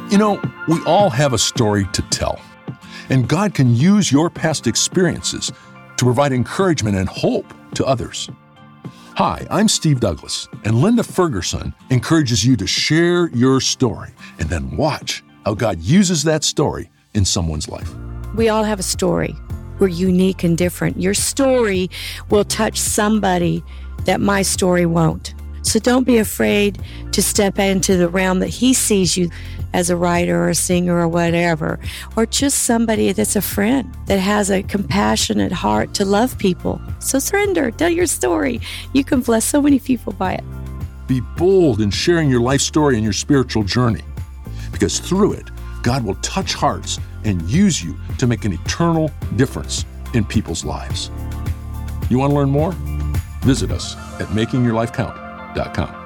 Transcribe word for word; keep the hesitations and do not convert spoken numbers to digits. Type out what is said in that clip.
You know, we all have a story to tell, and God can use your past experiences to provide encouragement and hope to others. Hi, I'm Steve Douglas, and Linda Ferguson encourages you to share your story and then watch how God uses that story in someone's life. We all have a story. We're unique and different. Your story will touch somebody that my story won't. So don't be afraid to step into the realm that he sees you as a writer or a singer or whatever, or just somebody that's a friend that has a compassionate heart to love people. So surrender, tell your story. You can bless so many people by it. Be bold in sharing your life story and your spiritual journey, because through it, God will touch hearts and use you to make an eternal difference in people's lives. You want to learn more? Visit us at making your life count dot com.